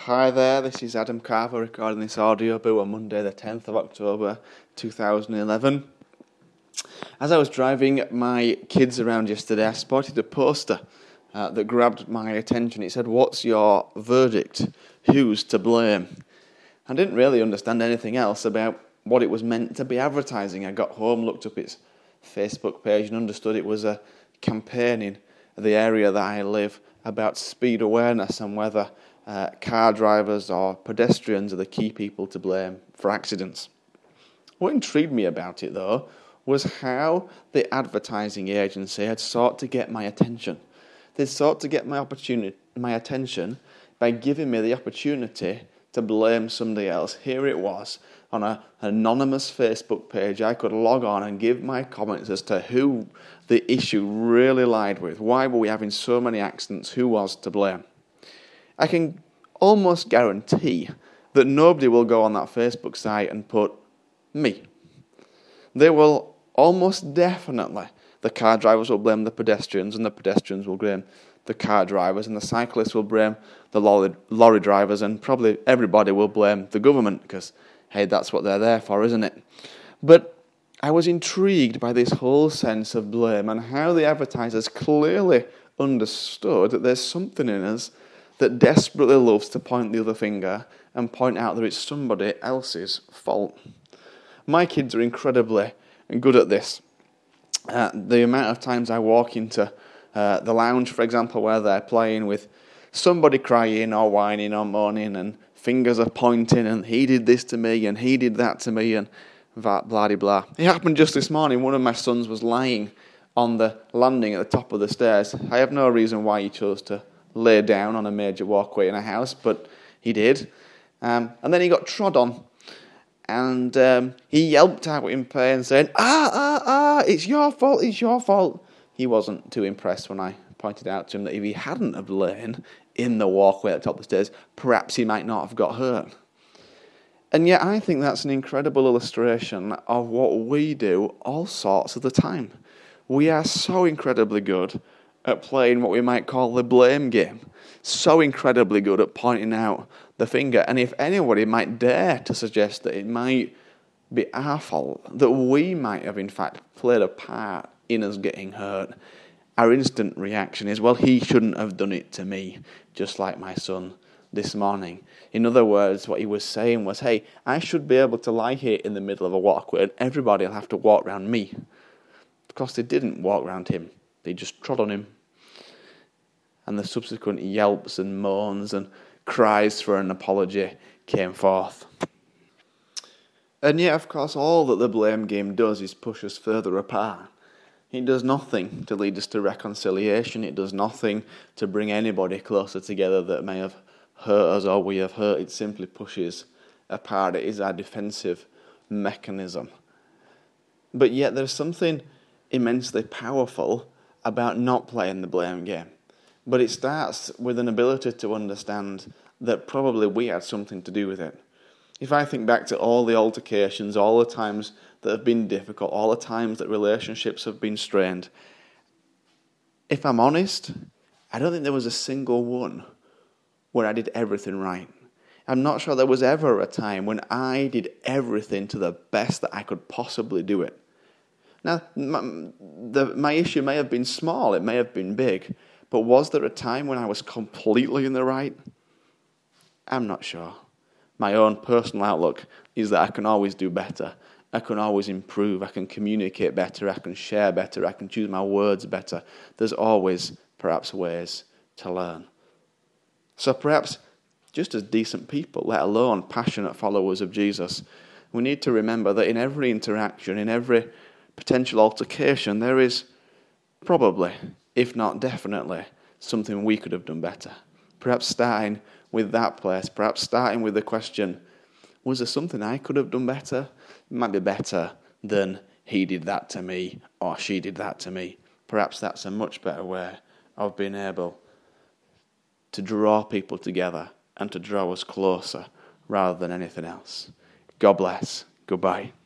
Hi there, this is Adam Carver recording this audiobook on Monday the 10th of October 2011. As I was driving my kids around yesterday, I spotted a poster that grabbed my attention. It said, "What's your verdict? Who's to blame?" I didn't really understand anything else about what it was meant to be advertising. I got home, looked up its Facebook page and understood it was a campaign in the area that I live about speed awareness and whether car drivers or pedestrians are the key people to blame for accidents. What intrigued me about it, though, was how the advertising agency had sought to get my attention. They sought to get my attention by giving me the opportunity to blame somebody else. Here it was, on an anonymous Facebook page, I could log on and give my comments as to who the issue really lied with. Why were we having so many accidents? Who was to blame? I can almost guarantee that nobody will go on that Facebook site and put me. They will almost definitely, the car drivers will blame the pedestrians, and the pedestrians will blame the car drivers, and the cyclists will blame the lorry drivers, and probably everybody will blame the government because, hey, that's what they're there for, isn't it? But I was intrigued by this whole sense of blame and how the advertisers clearly understood that there's something in us that desperately loves to point the other finger and point out that it's somebody else's fault. My kids are incredibly good at this. The amount of times I walk into the lounge, for example, where they're playing with somebody crying or whining or moaning and fingers are pointing and he did this to me and he did that to me and blah-de-blah. It happened just this morning. One of my sons was lying on the landing at the top of the stairs. I have no reason why he chose to lay down on a major walkway in a house, but he did. And then he got trod on. And he yelped out in pain, saying, it's your fault, it's your fault. He wasn't too impressed when I pointed out to him that if he hadn't have lain in the walkway at the top of the stairs, perhaps he might not have got hurt. And yet I think that's an incredible illustration of what we do all sorts of the time. We are so incredibly good at playing what we might call the blame game. So incredibly good at pointing out the finger. And if anybody might dare to suggest that it might be our fault, that we might have in fact played a part in us getting hurt, our instant reaction is, well, he shouldn't have done it to me, just like my son this morning. In other words, what he was saying was, hey, I should be able to lie here in the middle of a walkway and everybody will have to walk around me. Of course, they didn't walk around him. They just trod on him. And the subsequent yelps and moans and cries for an apology came forth. And yet, of course, all that the blame game does is push us further apart. It does nothing to lead us to reconciliation. It does nothing to bring anybody closer together that may have hurt us or we have hurt. It simply pushes apart. It is our defensive mechanism. But yet there's something immensely powerful about not playing the blame game. But it starts with an ability to understand that probably we had something to do with it. If I think back to all the altercations, all the times that have been difficult, all the times that relationships have been strained, if I'm honest, I don't think there was a single one where I did everything right. I'm not sure there was ever a time when I did everything to the best that I could possibly do it. Now, my issue may have been small, it may have been big, but was there a time when I was completely in the right? I'm not sure. My own personal outlook is that I can always do better. I can always improve. I can communicate better. I can share better. I can choose my words better. There's always, perhaps, ways to learn. So perhaps, just as decent people, let alone passionate followers of Jesus, we need to remember that in every interaction, in every potential altercation, there is probably, if not definitely, something we could have done better. Perhaps starting with that place, perhaps starting with the question, was there something I could have done better? It might be better than he did that to me or she did that to me. Perhaps that's a much better way of being able to draw people together and to draw us closer rather than anything else. God bless. Goodbye.